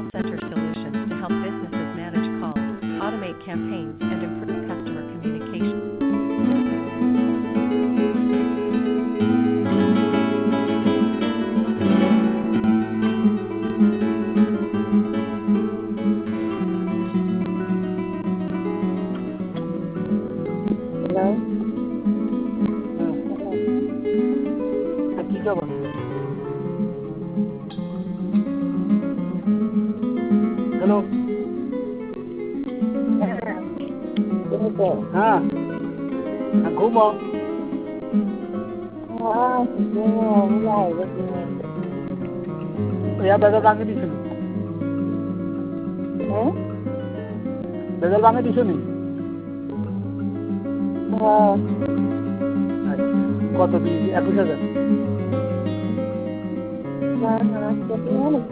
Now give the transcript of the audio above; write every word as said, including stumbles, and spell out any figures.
call center solutions to help businesses manage calls, automate campaigns, and improve customer communication. Hello? কি খবর? Hello, হ্যাঁ ঘুমো। বেজাল ভাঙে দিছো নি? বেজাল ভাঙে দিছো নি? কত দিয়েছি? একুশ হাজার।